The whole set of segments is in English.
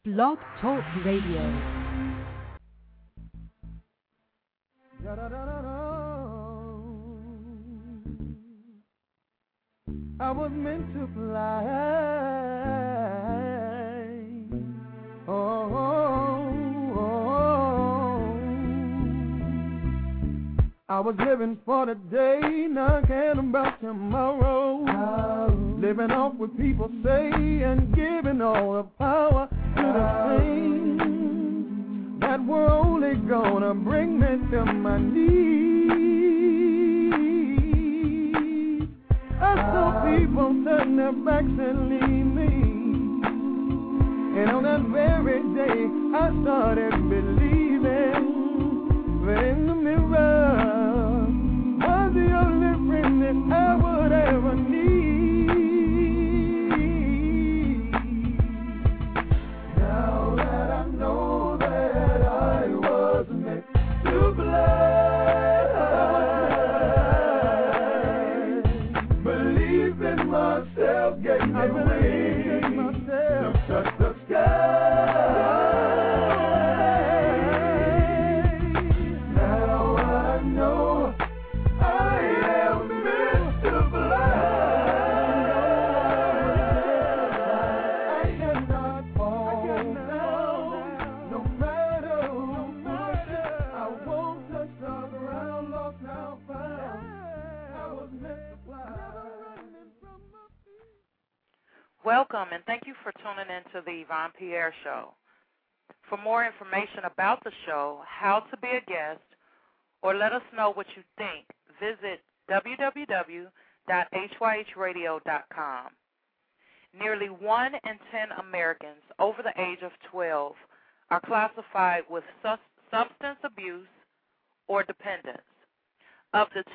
Blog Talk Radio. I was meant to fly. Oh, oh, oh. I was living for the day, not caring about tomorrow. Living off what people say and giving all the power to the things that were only gonna bring me to my knees. I saw people turn their backs and leave me, and on that very day I started believing that in the mirror was the only friend that I would ever need. Now that I know that I was meant to fly, believe in myself, gave me wings to touch the sky. Welcome, and thank you for tuning in to the Yvonne Pierre Show. For more information about the show, how to be a guest, or let us know what you think, visit www.hyhradio.com. Nearly 1 in 10 Americans over the age of 12 are classified with substance abuse or dependence. Of the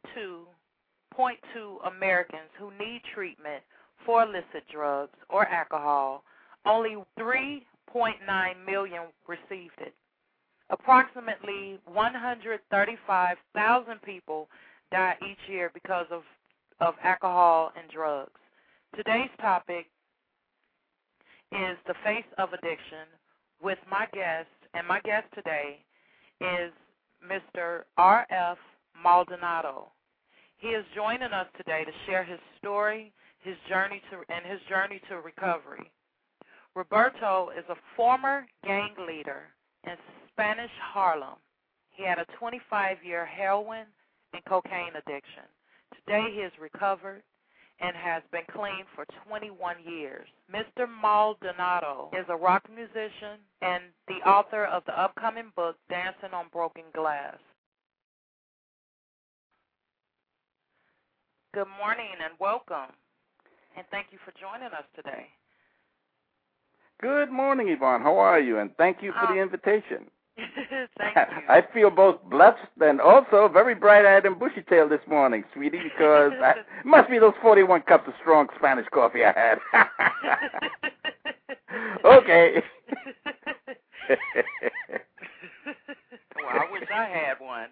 22.2 Americans who need treatment for illicit drugs or alcohol, only 3.9 million received it. Approximately 135,000 people die each year because of alcohol and drugs. Today's topic is the face of addiction with my guest, and my guest today is Mr. R.F. Maldonado. He is joining us today to share his story, his journey to recovery. Roberto is a former gang leader in Spanish Harlem. He had a 25-year heroin and cocaine addiction. Today he is recovered and has been clean for 21 years. Mr. Maldonado is a rock musician and the author of the upcoming book, Dancing on Broken Glass. Good morning and welcome. And thank you for joining us today. Good morning, Yvonne. How are you? And thank you for the invitation. Thank you. I feel both blessed and also very bright-eyed and bushy-tailed this morning, sweetie, because it must be those 41 cups of strong Spanish coffee I had. Okay. Well, I wish I had one.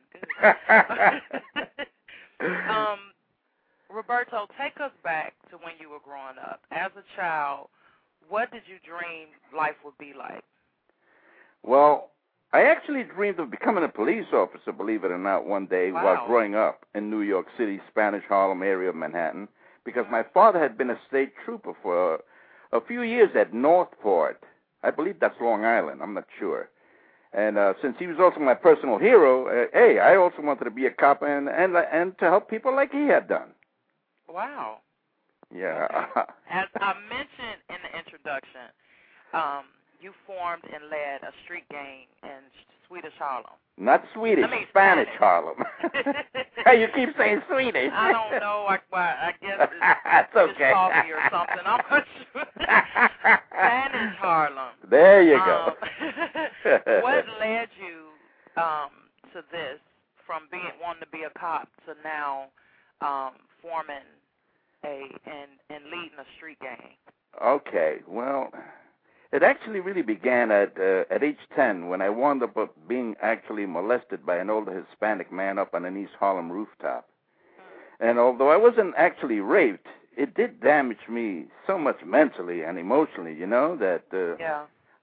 Roberto, take us back to when you were growing up. As a child, what did you dream life would be like? Well, I actually dreamed of becoming a police officer, believe it or not, one day while growing up in New York City, Spanish Harlem area of Manhattan, because my father had been a state trooper for a few years at Northport. I believe that's Long Island. I'm not sure. And since he was also my personal hero, I also wanted to be a cop and to help people like he had done. Wow. Yeah. Okay. As I mentioned in the introduction, you formed and led a street gang in Swedish Harlem. Not Swedish, Spanish Harlem. Hey, you keep saying Swedish. I don't know. I guess it's okay. It's coffee or something. I'm not sure. Spanish Harlem. There you go. What led you to this, from wanting to be a cop to now forming and leading a street gang? Okay, well, it actually really began at age 10 when I wound up being actually molested by an older Hispanic man up on an East Harlem rooftop. And although I wasn't actually raped, it did damage me so much mentally and emotionally, that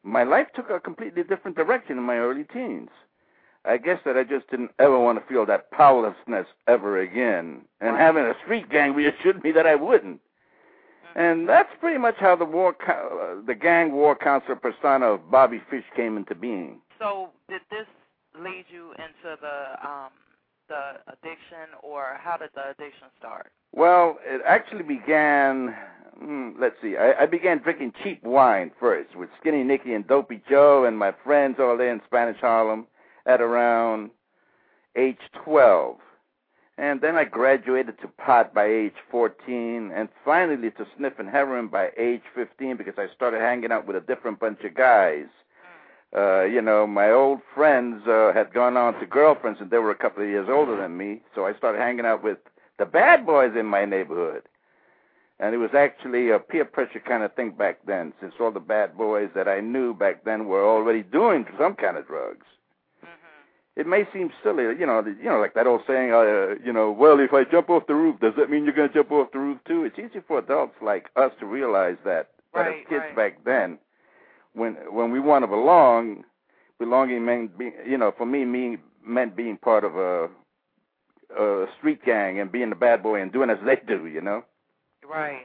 my life took a completely different direction in my early teens. I guess that I just didn't ever want to feel that powerlessness ever again. And having a street gang reassured me that I wouldn't. And that's pretty much how the gang war counselor persona of Bobby Fish came into being. So did this lead you into the addiction, or how did the addiction start? Well, it actually began, let's see, I began drinking cheap wine first with Skinny Nicky and Dopey Joe and my friends all there in Spanish Harlem at around age 12. And then I graduated to pot by age 14 and finally to sniffing heroin by age 15 because I started hanging out with a different bunch of guys. My old friends had gone on to girlfriends, and they were a couple of years older than me, so I started hanging out with the bad boys in my neighborhood. And it was actually a peer pressure kind of thing back then, since all the bad boys that I knew back then were already doing some kind of drugs. It may seem silly, like that old saying, well, if I jump off the roof, does that mean you're going to jump off the roof too? It's easy for adults like us to realize that as kids back then, when we want to belong, belonging meant, for me, meant being part of a street gang and being a bad boy and doing as they do, Right.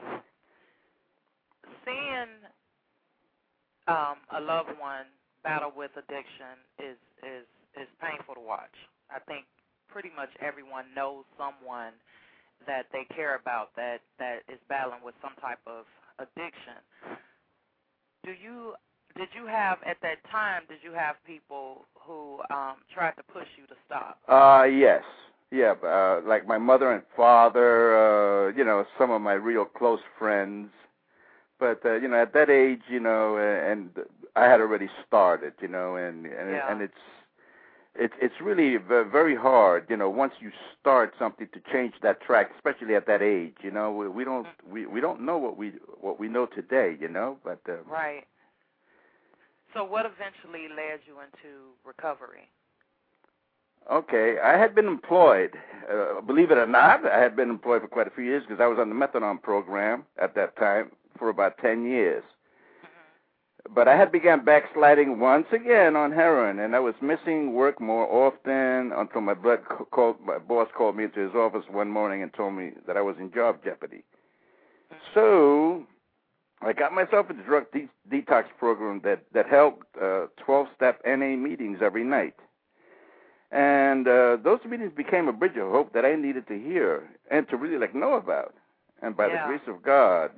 Seeing a loved one battle with addiction is painful to watch. I think pretty much everyone knows someone that they care about that is battling with some type of addiction. Did you have, at that time, people who tried to push you to stop? Yes. Yeah, like my mother and father, some of my real close friends. But, at that age, and I had already started, and it's really very hard, once you start something to change that track, especially at that age, we don't know what we know today, but right. So what eventually led you into recovery? Okay, I had been employed. Believe it or not, I had been employed for quite a few years because I was on the methadone program at that time for about 10 years. But I had begun backsliding once again on heroin, and I was missing work more often until my boss called me into his office one morning and told me that I was in job jeopardy. So I got myself into drug detox program that held 12-step NA meetings every night. And those meetings became a bridge of hope that I needed to hear and to really know about. And by the grace of God,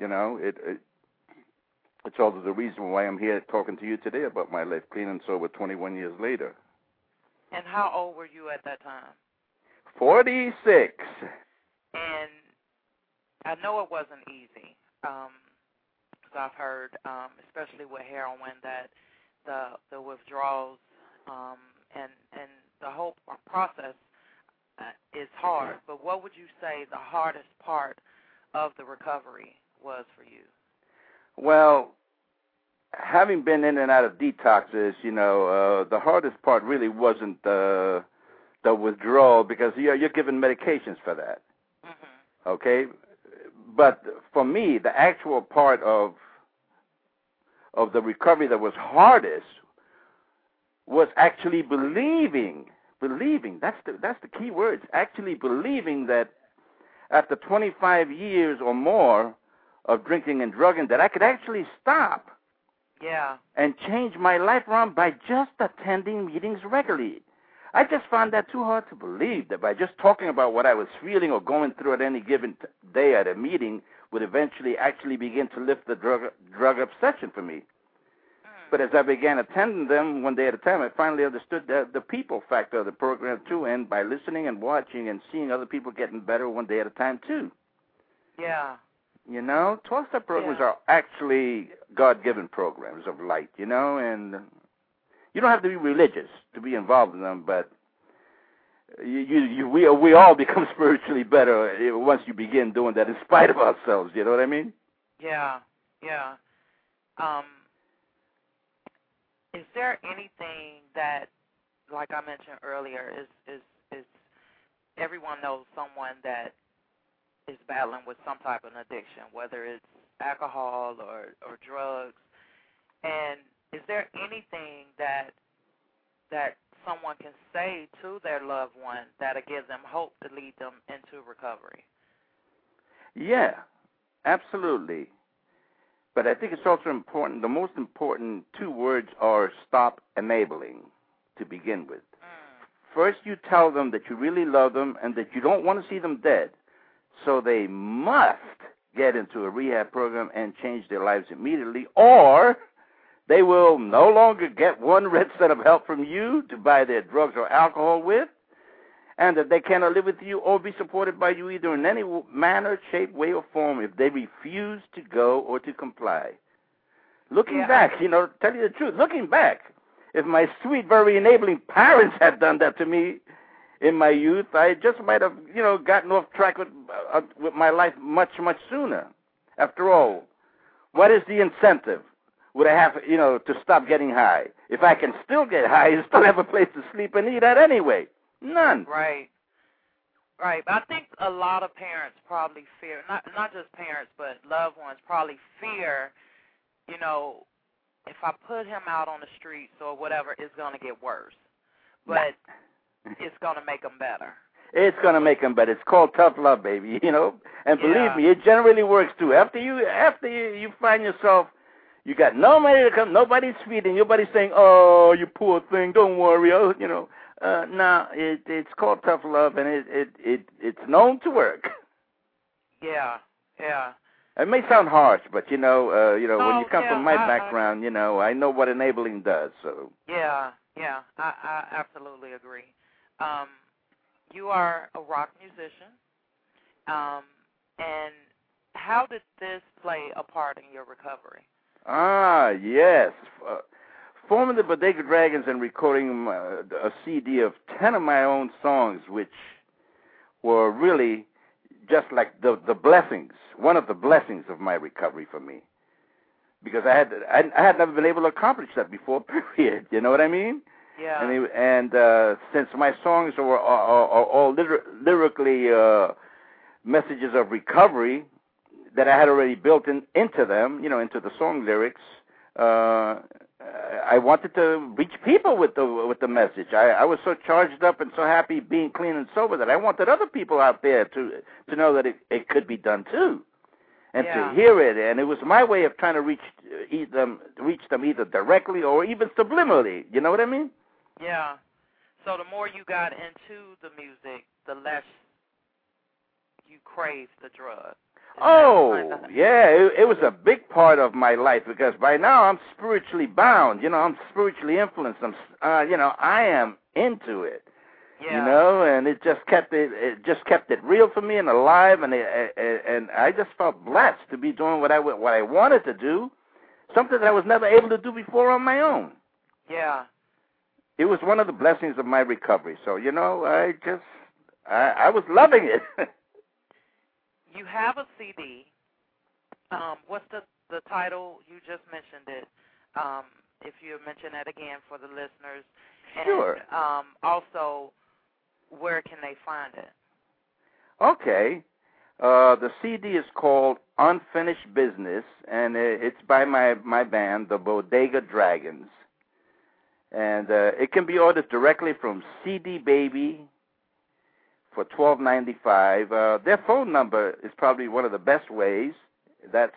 it's also the reason why I'm here talking to you today about my life clean and sober 21 years later. And how old were you at that time? 46. And I know it wasn't easy, because I've heard, especially with heroin, that the withdrawals and the whole process is hard. But what would you say the hardest part of the recovery was for you? Well, having been in and out of detoxes, the hardest part really wasn't the withdrawal because you're given medications for that. Okay? But for me, the actual part of the recovery that was hardest was actually believing. That's the key words. Actually believing that after 25 years or more of drinking and drugging, that I could actually stop. Yeah. And change my life around by just attending meetings regularly. I just found that too hard to believe, that by just talking about what I was feeling or going through at any given day at a meeting would eventually actually begin to lift the drug obsession for me. But as I began attending them one day at a time, I finally understood the people factor of the program, too, and by listening and watching and seeing other people getting better one day at a time, too. Yeah. 12-step programs are actually God-given programs of light, and you don't have to be religious to be involved in them, but we all become spiritually better once you begin doing that in spite of ourselves, you know what I mean? Yeah. Is there anything that, like I mentioned earlier, is everyone knows someone that is battling with some type of addiction, whether it's alcohol or drugs, and is there anything that someone can say to their loved one that'll give them hope to lead them into recovery? Yeah, absolutely. But I think it's also important, the most important two words are stop enabling to begin with. First, you tell them that you really love them and that you don't want to see them dead. So they must get into a rehab program and change their lives immediately, or they will no longer get one red cent of help from you to buy their drugs or alcohol with, and that they cannot live with you or be supported by you either in any manner, shape, way, or form if they refuse to go or to comply. Looking back, tell you the truth, looking back, if my sweet, very enabling parents had done that to me in my youth, I just might have, gotten off track with my life much, much sooner. After all, what is the incentive? Would I have, to stop getting high? If I can still get high and still have a place to sleep and eat at anyway. None. Right. Right. But I think a lot of parents probably fear, not just parents, but loved ones probably fear, if I put him out on the streets or whatever, it's going to get worse. But it's going to make him better. It's going to make him better. It's called tough love, baby, And believe me, it generally works, too. After you find yourself, you got nobody to come, nobody's feeding, nobody's saying, oh, you poor thing, don't worry, no, it's called tough love, and it's known to work. Yeah. It may sound harsh, but when you come from my background, I know what enabling does. So. Yeah, I absolutely agree. You are a rock musician, and how did this play a part in your recovery? Yes. Forming the Bodega Dragons and recording a CD of 10 of my own songs, which were really just like the blessings, one of the blessings of my recovery for me. Because I had never been able to accomplish that before, period. You know what I mean? Yeah. And since my songs are all lyrically messages of recovery that I had already built into them, into the song lyrics, I wanted to reach people with the message. I was so charged up and so happy being clean and sober that I wanted other people out there to know that it could be done too, and to hear it. And it was my way of trying to reach them either directly or even subliminally. You know what I mean? Yeah. So the more you got into the music, the less you craved the drug. Oh, yeah, it was a big part of my life because by now I'm spiritually bound. I'm spiritually influenced. I am into it. Yeah. And it just kept it real for me and alive, and I just felt blessed to be doing what I wanted to do, something that I was never able to do before on my own. Yeah. It was one of the blessings of my recovery. So I was loving it. You have a CD. What's the title? You just mentioned it. If you mention that again for the listeners. Sure. And also, where can they find it? Okay. The CD is called Unfinished Business, and it's by my band, the Bodega Dragons. And it can be ordered directly from CD Baby for $12.95. Their phone number is probably one of the best ways. That's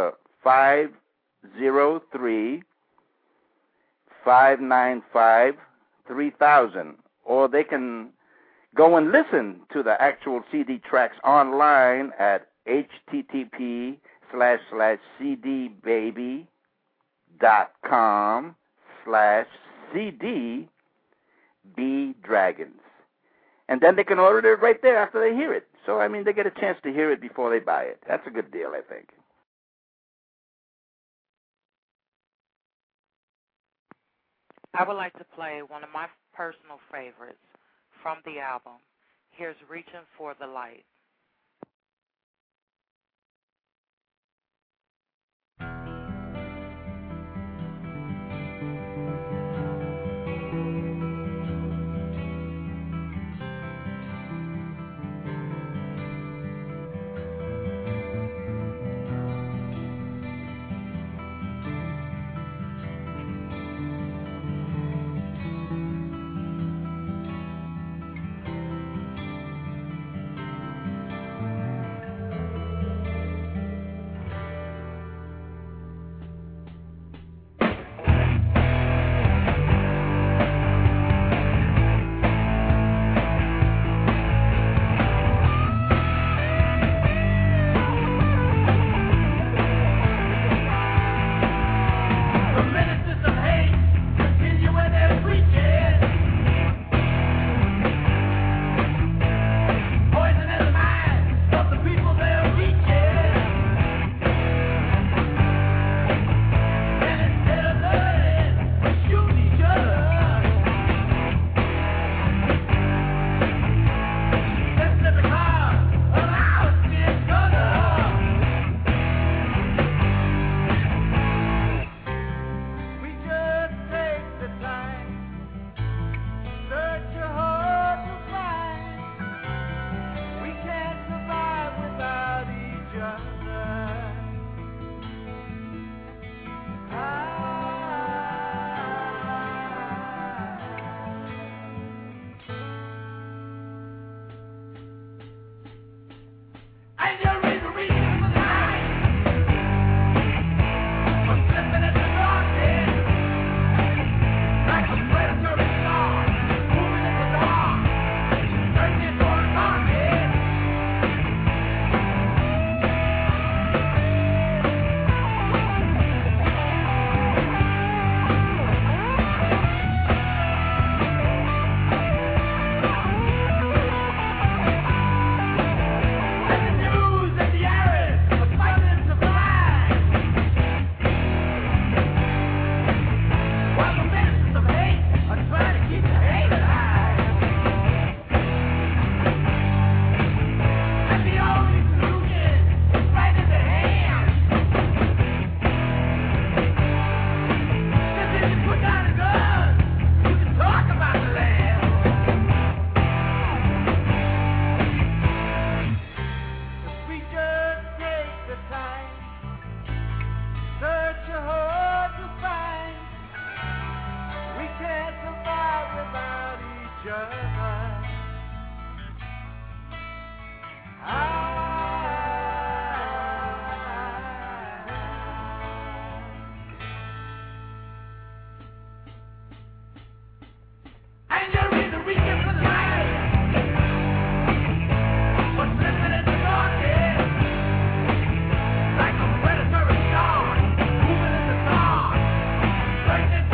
503-595-3000. Or they can go and listen to the actual CD tracks online at http://cdbaby.com/cdbdragons. And then they can order it right there after they hear it. So, they get a chance to hear it before they buy it. That's a good deal, I think. I would like to play one of my personal favorites from the album. Here's Reaching for the Light.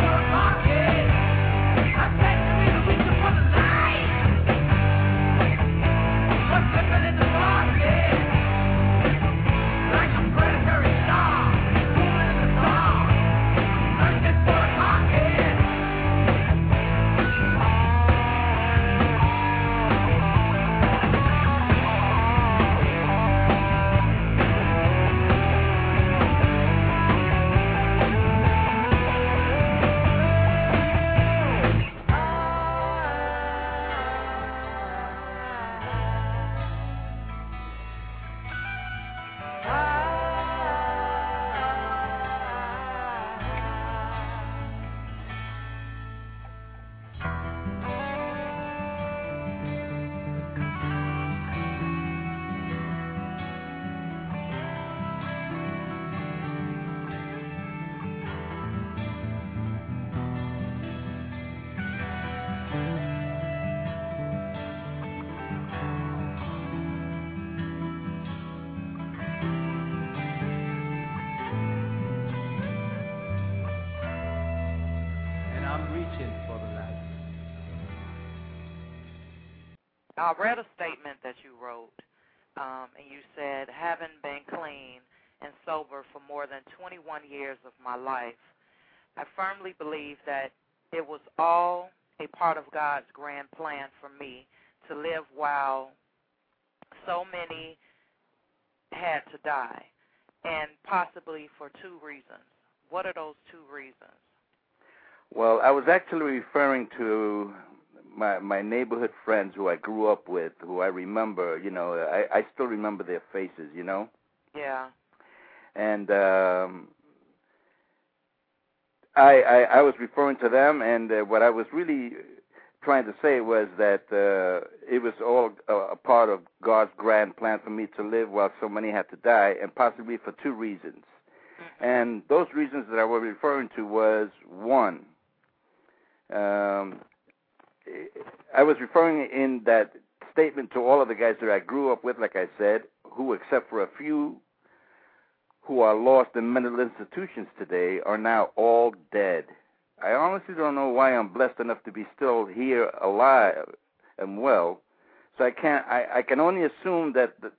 I read a statement that you wrote, and you said, having been clean and sober for more than 21 years of my life, I firmly believe that it was all a part of God's grand plan for me to live while so many had to die, and possibly for two reasons. What are those two reasons? Well, I was actually referring to my neighborhood friends who I grew up with, who I remember, I still remember their faces, Yeah. And I was referring to them, and what I was really trying to say was that it was all a part of God's grand plan for me to live while so many had to die, and possibly for two reasons. Mm-hmm. And those reasons that I was referring to was, one, I was referring in that statement to all of the guys that I grew up with, like I said, who, except for a few who are lost in mental institutions today, are now all dead. I honestly don't know why I'm blessed enough to be still here alive and well. So I can only assume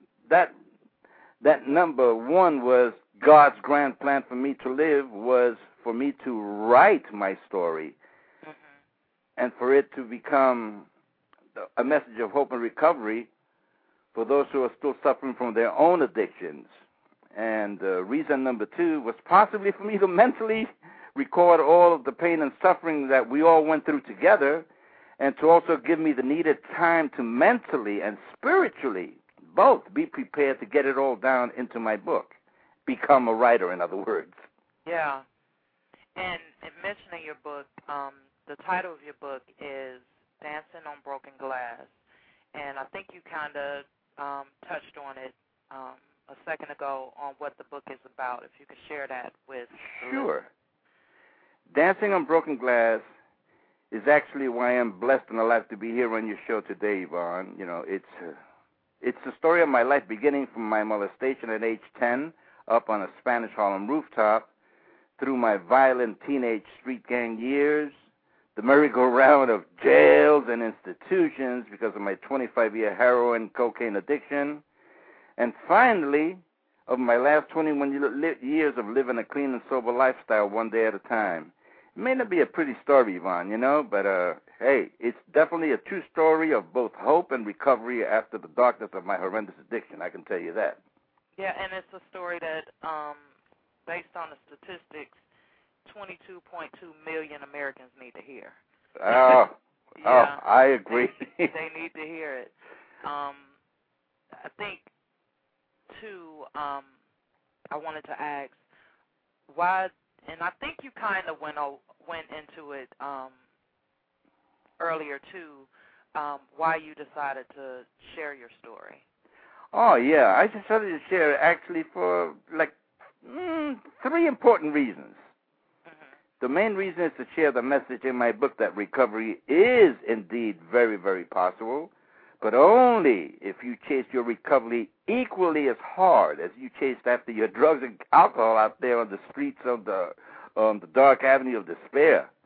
that number one was God's grand plan for me to live, was for me to write my story, and for it to become a message of hope and recovery for those who are still suffering from their own addictions. And reason number two was possibly for me to mentally record all of the pain and suffering that we all went through together, and to also give me the needed time to mentally and spiritually both be prepared to get it all down into my book. Become a writer, in other words. Yeah. And mentioning your book, the title of your book is Dancing on Broken Glass, and I think you kind of touched on it a second ago on what the book is about. If you could share that with Sure. Dancing on Broken Glass is actually why I'm blessed and alive to be here on your show today, Yvonne. It's the story of my life, beginning from my molestation at age 10 up on a Spanish Harlem rooftop, through my violent teenage street gang years, the merry-go-round of jails and institutions because of my 25-year heroin, cocaine addiction, and finally, of my last 21 years of living a clean and sober lifestyle one day at a time. It may not be a pretty story, Yvonne, but hey, it's definitely a true story of both hope and recovery after the darkness of my horrendous addiction, I can tell you that. Yeah, and it's a story that, based on the statistics, 22.2 million Americans need to hear. Yeah. Oh, I agree. They need to hear it. I think, too, I wanted to ask why, and I think you kind of went into it earlier, too, why you decided to share your story. Oh, yeah. I decided to share it actually for, three important reasons. The main reason is to share the message in my book that recovery is indeed very, very possible, but only if you chase your recovery equally as hard as you chased after your drugs and alcohol out there on the streets of the dark avenue of despair.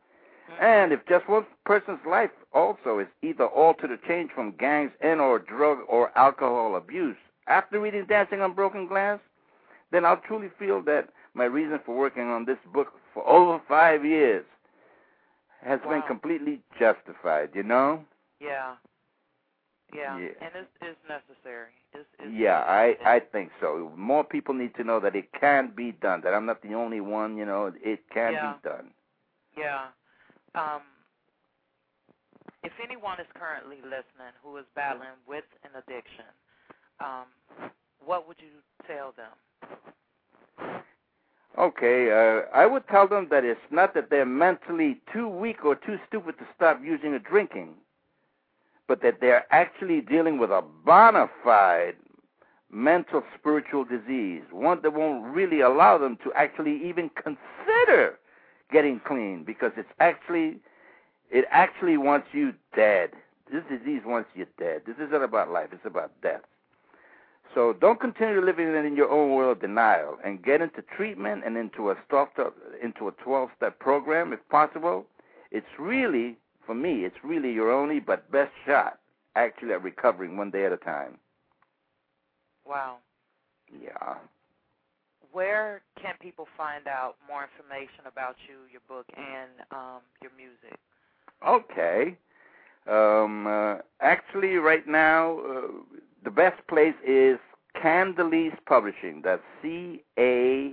And if just one person's life also is either altered or changed from gangs and or drug or alcohol abuse after reading Dancing on Broken Glass, then I'll truly feel that my reason for working on this book for over 5 years has been completely justified, you know? Yeah. And it's necessary. I think so. More people need to know that it can be done, that I'm not the only one, you know, it can be done. Yeah. If anyone is currently listening who is battling with an addiction, what would you tell them? Okay, I would tell them that it's not that they're mentally too weak or too stupid to stop using or drinking, but that they're actually dealing with a bona fide mental spiritual disease, one that won't really allow them to actually even consider getting clean, because it actually wants you dead. This disease wants you dead. This isn't about life, it's about death. So don't continue living in your own world of denial, and get into treatment and into a 12-step program if possible. It's really, for me, it's really your only but best shot actually at recovering one day at a time. Wow. Yeah. Where can people find out more information about you, your book, and your music? Okay. Actually, right now, the best place is Candelise Publishing. That's Candalyse,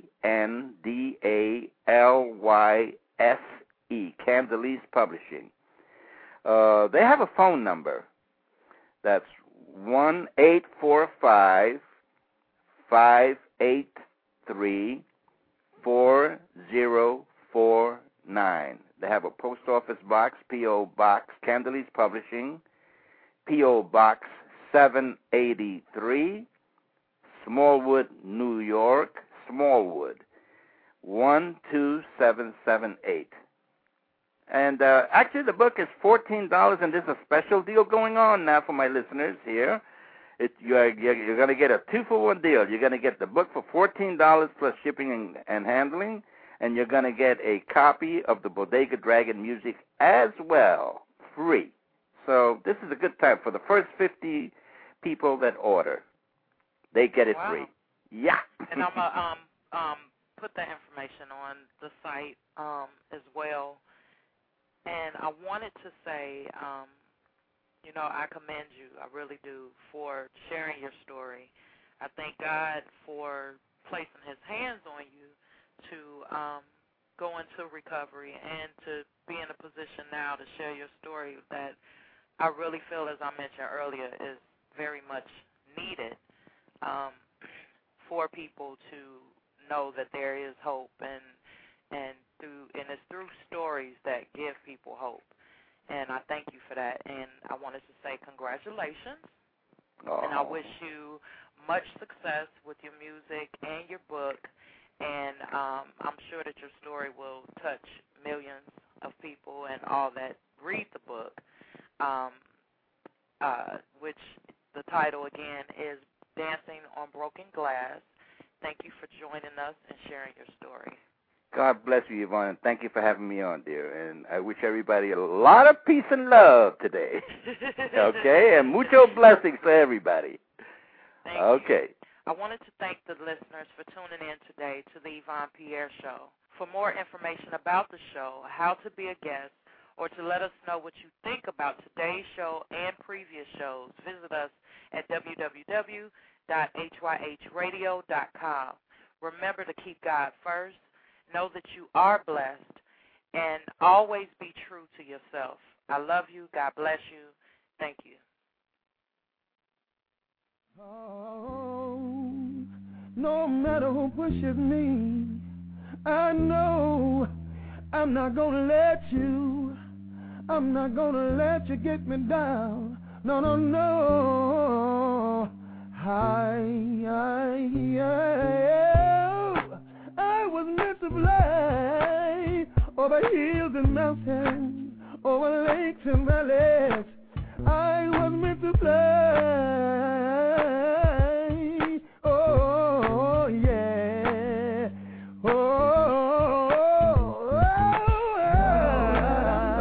Candelise Publishing. They have a phone number. That's 1-845-583-4049. They have a post office box, P.O. Box, Candelise Publishing, P.O. Box 783, Smallwood, New York, Smallwood, 12778. And actually, the book is $14, and there's a special deal going on now for my listeners here. You're going to get a 2-for-1 deal. You're going to get the book for $14 plus shipping and handling, and you're going to get a copy of the Bodega Dragon music as well, free. So this is a good time for the first 50 people that order. They get it free. Yeah. And I'm going to put that information on the site as well. And I wanted to say, I commend you, I really do, for sharing your story. I thank God for placing his hands on you to go into recovery and to be in a position now to share your story that I really feel, as I mentioned earlier, is very much needed for people to know that there is hope, and it's through stories that give people hope. And I thank you for that. And I wanted to say congratulations. Oh. And I wish you much success with your music and your book. And I'm sure that your story will touch millions of people and all that read the book, which the title, again, is Dancing on Broken Glass. Thank you for joining us and sharing your story. God bless you, Yvonne, and thank you for having me on, dear. And I wish everybody a lot of peace and love today. Okay? And mucho blessings to everybody. Thank you. I wanted to thank the listeners for tuning in today to the Yvonne Pierre Show. For more information about the show, how to be a guest, or to let us know what you think about today's show and previous shows, visit us at www.hyhradio.com. Remember to keep God first. Know that you are blessed, and always be true to yourself. I love you. God bless you. Thank you. Oh, no matter who pushes me, I know I'm not gonna let you. I'm not gonna let you get me down. No, no, no. I was meant to fly over hills and mountains, over lakes and valleys. I was meant to fly. Oh, yeah. Oh,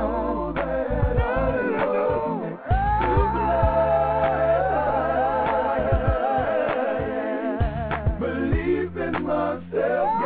myself.